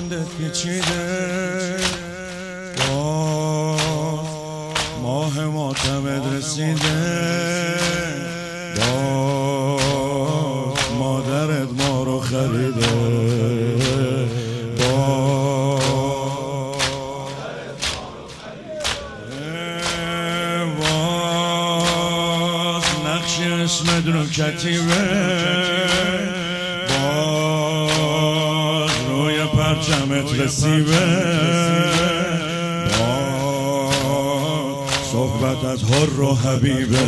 بندت پیچیده باز ماه معتمد رسیده باز مادرت ما رو خریده باز نقش اسمت رو کتیبه باز روی پرچمت رسیبه باز صحبت از حر و حبیبه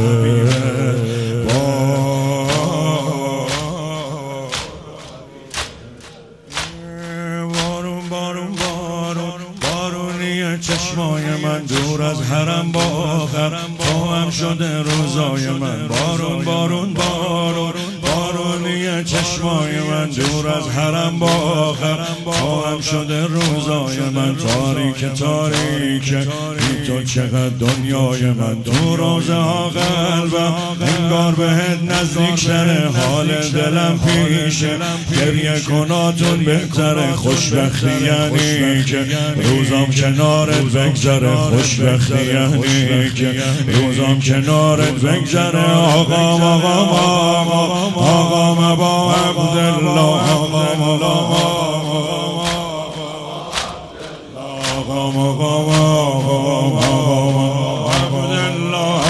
بارونی چشمای من دور از حرم با آخرم توام شده روزای من بارون بارون بارون بارونی چشمای من دور از حرم با آخرم توام شده روزای من تاریک تاریک بی تو چقدر دنیای من تو روزه ها قلبم انگار بهت نزدیک شده حال دلم پیشه گریه کناتون بهتره خوشبختی یعنی که روزام کنارت بگذره خوشبختی یعنی که روزام کنارت بگذره آقام آقام آقام آقام با عبدالله آقام آقام آقام آقام آقام عبدالله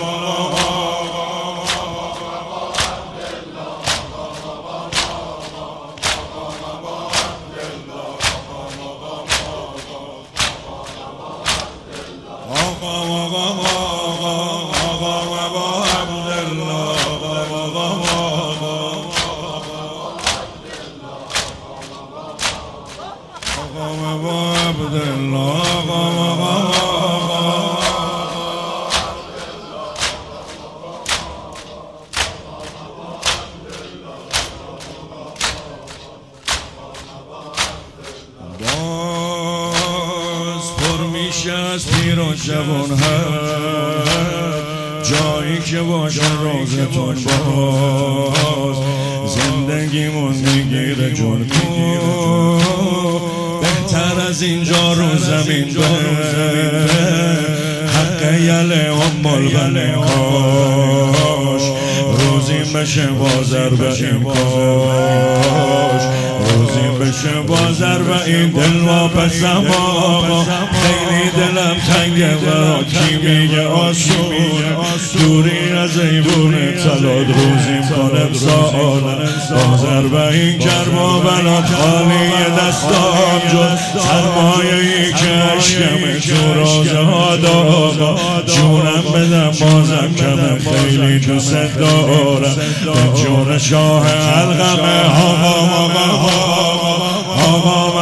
از پیر و جوان هست جایی که باشه روزتون باز زندگیمون میگیره جون بهتر از اینجا رو زمین بره حق یله ام الغنکاش روزی بشه بازر به این کاش روزی بشه بازر و این دل واپسم آقا خیلی دلم تنگه برا کی میگه آسون دوری از ایبون تلاد روزیم کنم سال بازر و این کرب و بلاد خالی دستام جز سرمایه ای که عشقم تو روزه ها دادا جونم بدم بازم کمم خیلی دوست دارم به جون شاه حلقم آقام آقام آقام